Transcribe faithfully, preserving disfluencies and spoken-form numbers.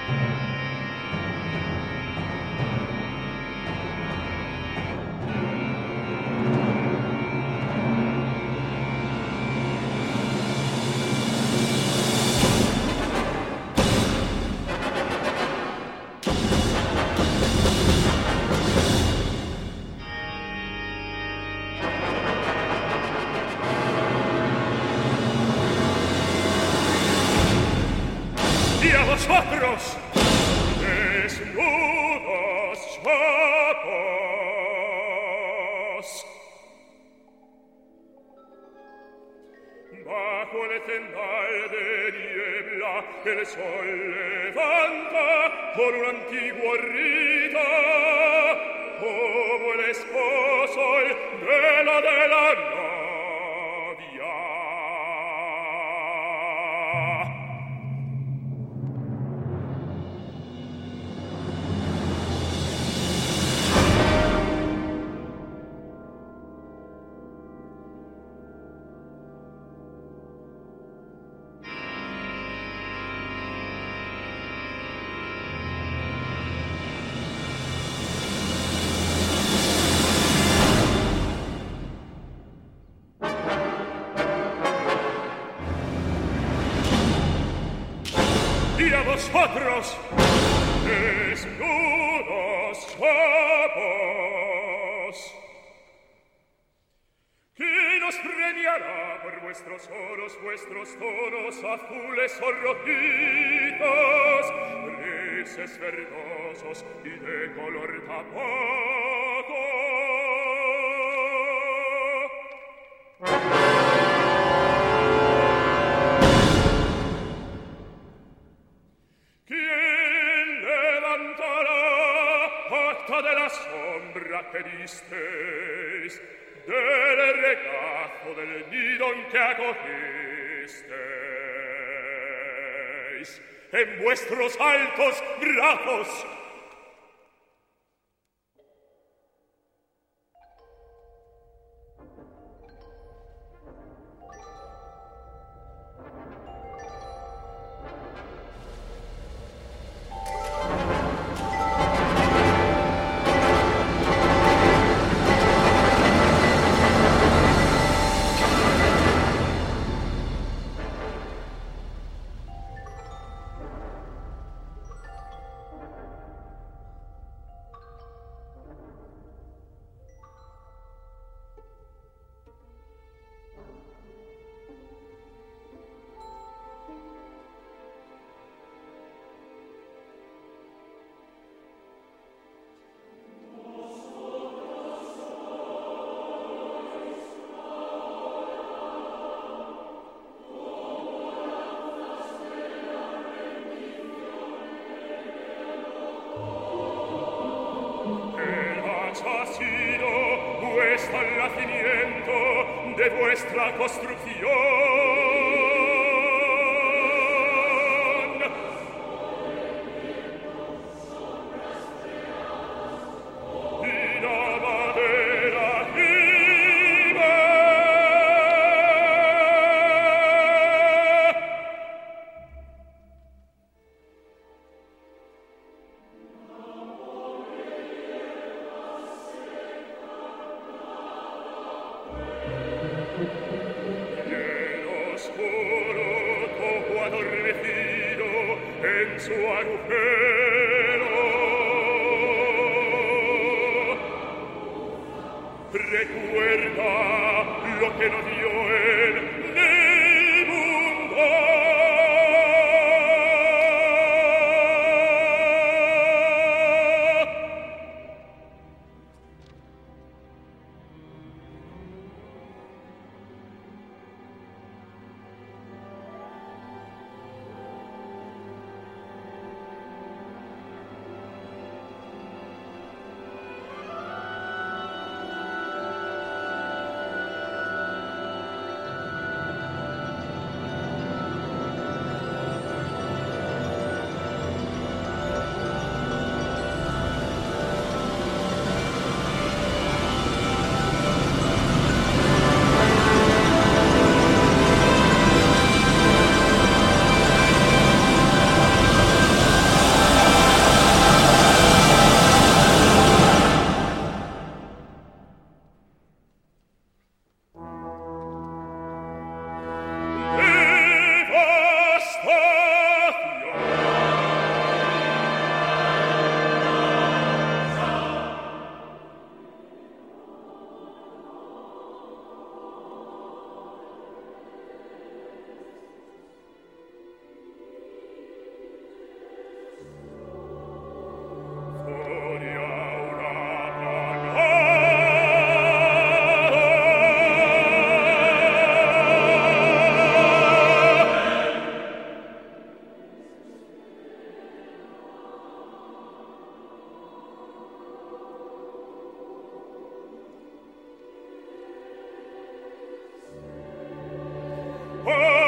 Vosotros, desnudos guapos, bajo el tendal de niebla el sol levanta por un antiguo rito, como el esposo el velo de la novia. Y a vosotros, desnudos guapos, ¿quién os premiará por vuestros oros, vuestros tonos azules o rojizos, grises verdosos y de color tabaco? De la sombra que disteis, del regazo del nido en que acogisteis, en vuestros altos brazos. Vuestro nacimiento de vuestra construcción. Y la madera gime. Adormecido en su agujero, recuerda lo que no dio él del mundo. Oh